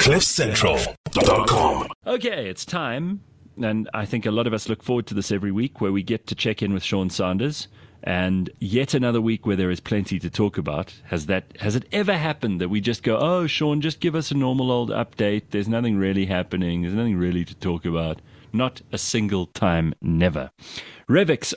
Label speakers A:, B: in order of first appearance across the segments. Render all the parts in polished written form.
A: CliffCentral.com.
B: Okay, it's time, and I think a lot of us look forward to this every week, where we get to check in with Sean Sanders. And yet another week where there is plenty to talk about. Has it ever happened that we just go, oh, Sean, just give us a normal old update. There's nothing really happening. There's nothing really to talk about. Not a single time, never. Revix,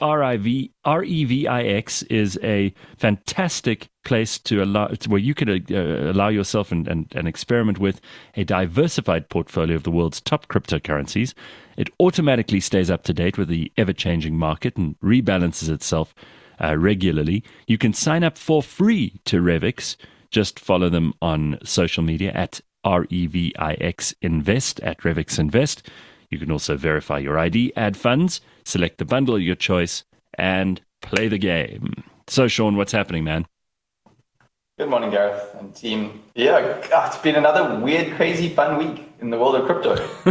B: REVIX, is a fantastic place to allow, where you could allow yourself and experiment with a diversified portfolio of the world's top cryptocurrencies. It automatically stays up to date with the ever-changing market and rebalances itself regularly. You can sign up for free to Revix. Just follow them on social media at REVIX Invest, at Revix Invest. You can also verify your ID, add funds, select the bundle of your choice, and play the game. So, Sean, what's happening, man?
C: Good morning, Gareth and team. Yeah, it's been another weird, crazy, fun week in the world of crypto.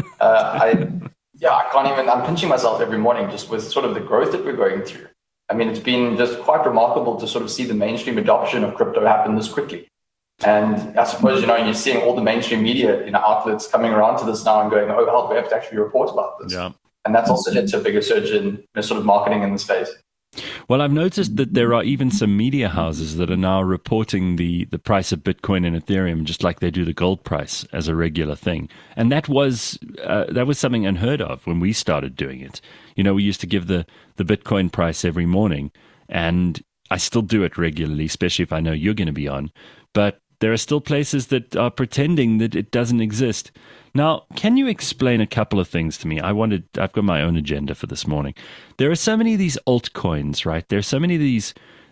C: I'm pinching myself every morning just with sort of the growth that we're going through. I mean, it's been just quite remarkable to sort of see the mainstream adoption of crypto happen this quickly. And I suppose, you're seeing all the mainstream media, outlets coming around to this now and going, oh, help, we have to actually report about this.
B: Yeah.
C: And that's also led to a bigger surge in sort of marketing in the space.
B: Well, I've noticed that there are even some media houses that are now reporting the price of Bitcoin and Ethereum, just like they do the gold price, as a regular thing. And that was something unheard of when we started doing it. We used to give the Bitcoin price every morning, and I still do it regularly, especially if I know you're going to be on. But there are still places that are pretending that it doesn't exist. Now, can you explain a couple of things to me? I've got my own agenda for this morning. There are so many of these altcoins, right? There are so many of these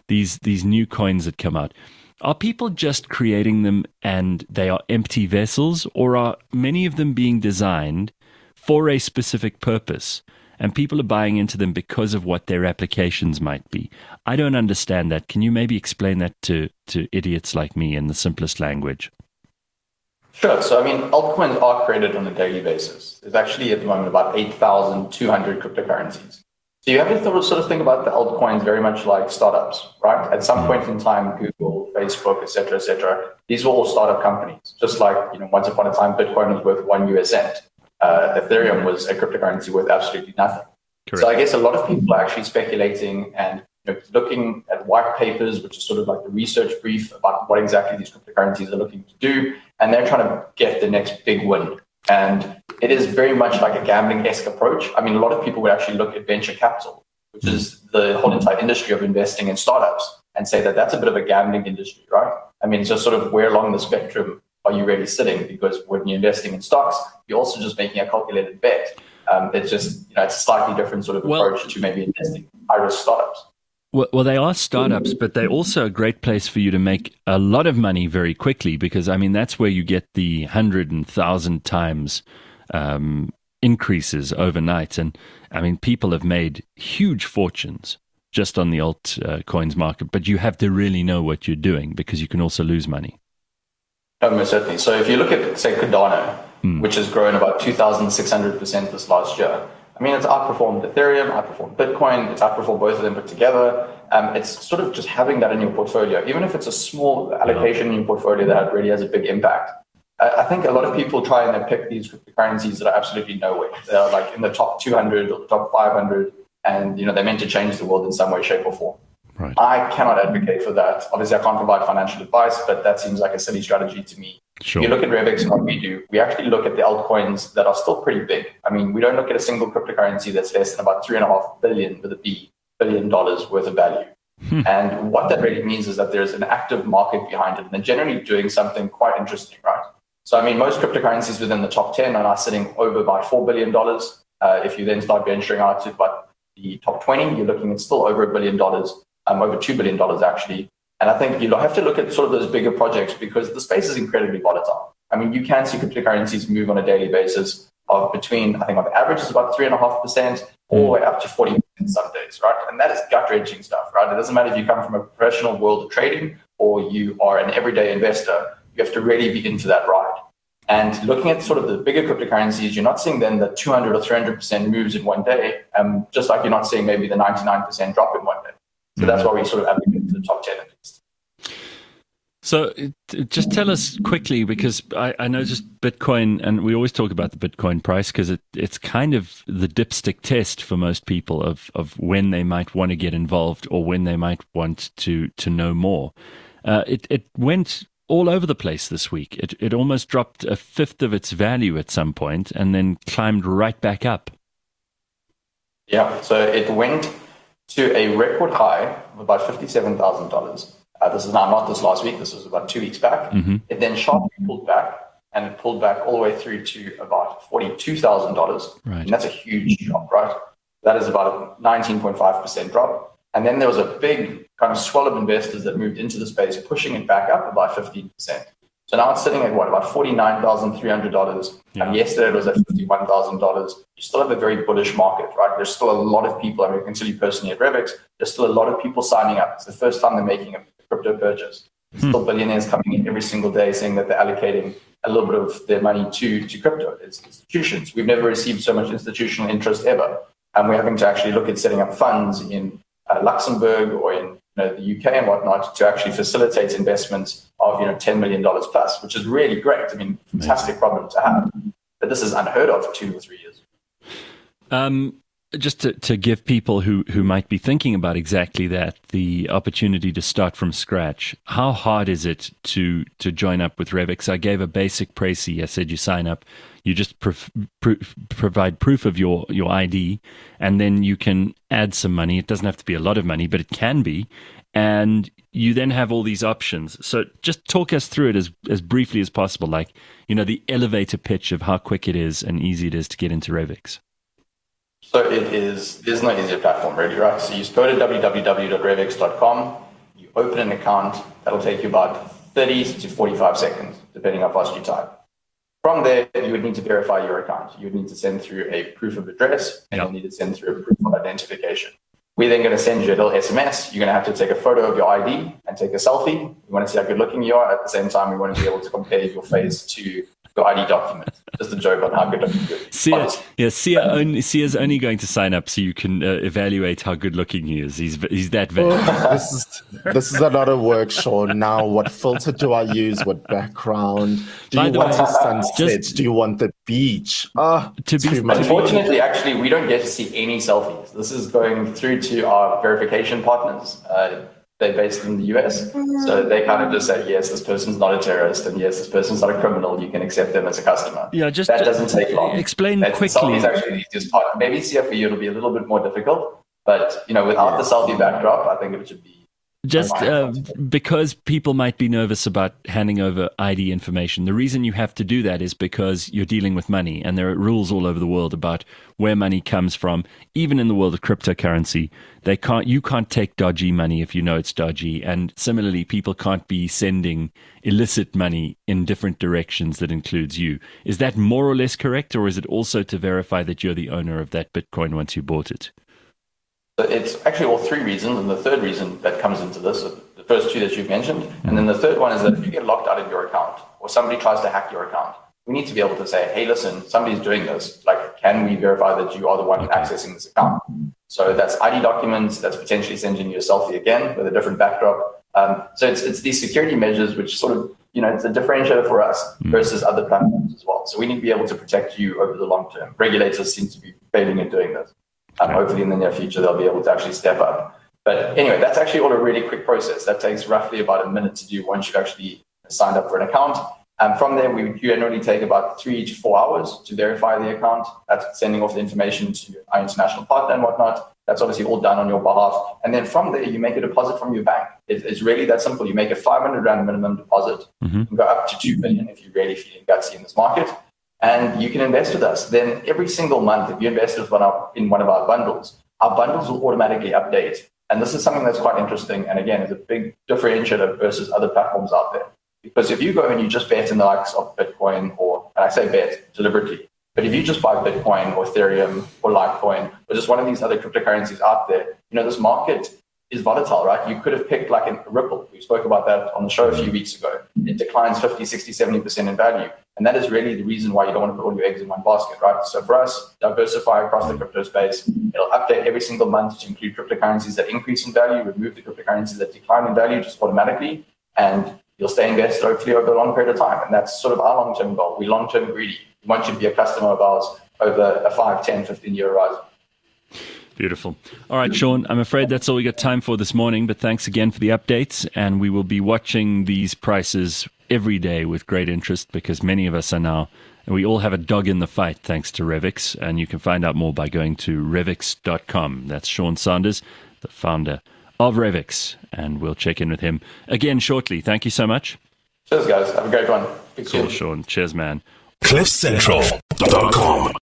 B: new coins that come out. Are people just creating them and they are empty vessels, or are many of them being designed for a specific purpose and people are buying into them because of what their applications might be? I don't understand that. Can you maybe explain that to idiots like me in the simplest language?
C: Sure. So, altcoins are created on a daily basis. There's actually at the moment about 8,200 cryptocurrencies. So you have to sort of think about the altcoins very much like startups, right? At some point in time, Google, Facebook, et cetera, these were all startup companies. Just like, once upon a time, Bitcoin was worth $0.01 cent. Ethereum was a cryptocurrency worth absolutely nothing. Correct. So I guess a lot of people are actually speculating and looking at white papers, which is sort of like the research brief about what exactly these cryptocurrencies are looking to do, and they're trying to get the next big win. And it is very much like a gambling-esque approach. A lot of people would actually look at venture capital, which is the whole entire industry of investing in startups, and say that that's a bit of a gambling industry, right? It's just sort of where along the spectrum are you really sitting? Because when you're investing in stocks, you're also just making a calculated bet. It's just, it's a slightly different sort of approach to maybe investing in high-risk startups.
B: Well, they are startups, but they're also a great place for you to make a lot of money very quickly, because, that's where you get the 100 and 1,000 times increases overnight. And, people have made huge fortunes just on the altcoins market, but you have to really know what you're doing, because you can also lose money.
C: Most certainly. So if you look at, say, Cardano, which has grown about 2,600% this last year, it's outperformed Ethereum, outperformed Bitcoin, it's outperformed both of them put together. It's sort of just having that in your portfolio, even if it's a small allocation in your portfolio that really has a big impact. I think a lot of people try and they pick these cryptocurrencies that are absolutely nowhere. They're like in the top 200 or the top 500, and they're meant to change the world in some way, shape, or form.
B: Right.
C: I cannot advocate for that. Obviously, I can't provide financial advice, but that seems like a silly strategy to me.
B: Sure.
C: If you look at Revix and what we do, we actually look at the altcoins that are still pretty big. We don't look at a single cryptocurrency that's less than about $3.5 billion with a B, $billion worth of value. And what that really means is that there's an active market behind it, and they're generally doing something quite interesting, right? So, most cryptocurrencies within the top 10 are now sitting over about $4 billion. If you then start venturing out to about the top 20, you're looking at still over $1 billion. Over $2 billion actually. And I think you have to look at sort of those bigger projects, because the space is incredibly volatile. You can see cryptocurrencies move on a daily basis of between, I think on average is about 3.5% all the way up to 40% some days, right? And that is gut-wrenching stuff, right? It doesn't matter if you come from a professional world of trading or you are an everyday investor, you have to really be into that ride. And looking at sort of the bigger cryptocurrencies, you're not seeing then the 200 or 300% moves in one day, just like you're not seeing maybe the 99% drop in one day. So that's why we sort of advocate for the top 10 at least.
B: So just tell us quickly, because I know just Bitcoin, and we always talk about the Bitcoin price because it's kind of the dipstick test for most people of when they might want to get involved or when they might want to know more. It went all over the place this week. It almost dropped a fifth of its value at some point and then climbed right back up.
C: Yeah, so it went to a record high of about $57,000. This is now not this last week. This was about 2 weeks back.
B: Mm-hmm.
C: It then sharply pulled back, and it pulled back all the way through to about $42,000.
B: Right.
C: And that's a huge drop, right? That is about a 19.5% drop. And then there was a big kind of swell of investors that moved into the space, pushing it back up about 15%. So now it's sitting at what, about $49,300.
B: Yeah.
C: And yesterday it was at $51,000. You still have a very bullish market, right? There's still a lot of people. I mean, I can tell you personally at Revix, there's still a lot of people signing up. It's the first time they're making a crypto purchase. There's still billionaires coming in every single day saying that they're allocating a little bit of their money to crypto. It's institutions. We've never received so much institutional interest ever. And we're having to actually look at setting up funds in Luxembourg or in the UK and whatnot to actually facilitate investments of $10 million plus, which is really great. I mean, fantastic problem to have. But this is unheard of 2 or 3 years.
B: Just to give people who might be thinking about exactly that, the opportunity to start from scratch, how hard is it to join up with Revix? I gave a basic précis. I said you sign up, you just provide proof of your ID, and then you can add some money. It doesn't have to be a lot of money, but it can be. And you then have all these options. So just talk us through it as briefly as possible, like, the elevator pitch of how quick it is and easy it is to get into Revix.
C: So there's no easier platform really, right? So you just go to www.revix.com, you open an account, that'll take you about 30 to 45 seconds, depending how fast you type. From there, you would need to verify your account. You would need to send through a proof of address, and you'll need to send through a proof of identification. We're then going to send you a little SMS. You're going to have to take a photo of your ID and take a selfie. We want to see how good looking you are. At the same time, we want to be able to compare your face to your ID document. Just a joke on how good looking you are.
B: Sia's only going to sign up so you can evaluate how good looking he is. He's that valuable.
A: This is a lot of work, Sean. Now, what filter do I use? What background? Do you want the sunsets? Do you want the beach?
C: Unfortunately, actually, we don't get to see any selfies. This is going through to our verification partners. They're based in the US. So they kind of just say, yes, this person's not a terrorist, and yes, this person's not a criminal. You can accept them as a customer.
B: Yeah,
C: that doesn't take long.
B: Explain quickly.
C: Selfie is actually the easiest part. Maybe for you it'll be a little bit more difficult, but without the selfie backdrop, I think it should be
B: just because people might be nervous about handing over ID information. The reason you have to do that is because you're dealing with money, and there are rules all over the world about where money comes from. Even in the world of cryptocurrency, you can't take dodgy money if you know it's dodgy, and similarly, people can't be sending illicit money in different directions that includes you. Is that more or less correct, or is it also to verify that you're the owner of that Bitcoin once you bought it?
C: It's actually all three reasons, and the third reason that comes into this, the first two that you've mentioned, and then the third one is that if you get locked out of your account or somebody tries to hack your account, we need to be able to say, hey, listen, somebody's doing this. Like, can we verify that you are the one accessing this account? So that's ID documents, that's potentially sending you a selfie again with a different backdrop. So it's these security measures which sort of, it's a differentiator for us versus other platforms as well. So we need to be able to protect you over the long term. Regulators seem to be failing at doing this. Hopefully in the near future, they'll be able to actually step up. But anyway, that's actually all a really quick process. That takes roughly about a minute to do once you've actually signed up for an account. And from there, we generally take about 3 to 4 hours to verify the account. That's sending off the information to our international partner and whatnot. That's obviously all done on your behalf. And then from there, you make a deposit from your bank. It's really that simple. You make a 500 Rand minimum deposit. You can go up to 2 million if you're really feeling gutsy in this market. And you can invest with us. Then every single month, if you invest in one of our bundles will automatically update. And this is something that's quite interesting. And again, it's a big differentiator versus other platforms out there. Because if you go and you just bet in the likes of Bitcoin, and I say bet deliberately, but if you just buy Bitcoin or Ethereum or Litecoin or just one of these other cryptocurrencies out there, this market is volatile, right? You could have picked like a Ripple. We spoke about that on the show a few weeks ago. It declines 50, 60, 70% in value. And that is really the reason why you don't want to put all your eggs in one basket, right? So for us, diversify across the crypto space. It'll update every single month to include cryptocurrencies that increase in value, remove the cryptocurrencies that decline in value just automatically. And you'll stay invested hopefully over a long period of time. And that's sort of our long-term goal. We're long-term greedy. We want you to be a customer of ours over a 5, 10, 15-year horizon.
B: Beautiful. All right, Sean, I'm afraid that's all we got time for this morning, but thanks again for the updates. And we will be watching these prices every day with great interest, because many of us are now, and we all have a dog in the fight thanks to Revix. And you can find out more by going to Revix.com. That's Sean Sanders, the founder of Revix. And we'll check in with him again shortly. Thank you so much.
C: Cheers, guys. Have a great one.
B: Cool, Sean. Cheers, man.
D: CliffCentral.com